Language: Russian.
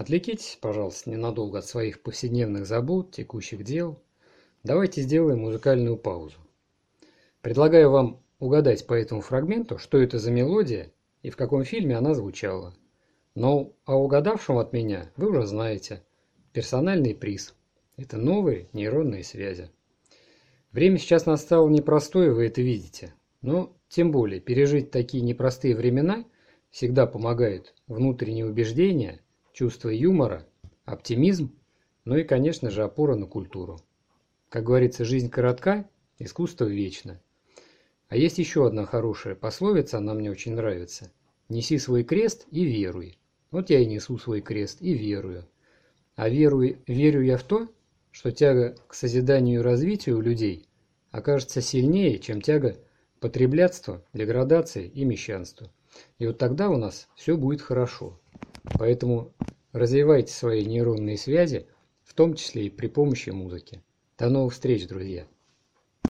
Отвлекитесь, пожалуйста, ненадолго от своих повседневных забот, текущих дел. Давайте сделаем музыкальную паузу. Предлагаю вам угадать по этому фрагменту, что это за мелодия и в каком фильме она звучала. Но о угадавшем от меня вы уже знаете. Персональный приз. Это новые нейронные связи. Время сейчас настало непростое, вы это видите. Но тем более пережить такие непростые времена всегда помогают внутренние убеждения, чувство юмора, оптимизм, ну и, конечно же, опора на культуру. Как говорится, жизнь коротка, искусство вечно. А есть еще одна хорошая пословица, она мне очень нравится. Неси свой крест и веруй. Вот я и несу свой крест и верую. А верю я в то, что тяга к созиданию и развитию людей окажется сильнее, чем тяга к потреблятству, деградации и мещанству. И вот тогда у нас все будет хорошо. Поэтому развивайте свои нейронные связи, в том числе и при помощи музыки. До новых встреч, друзья!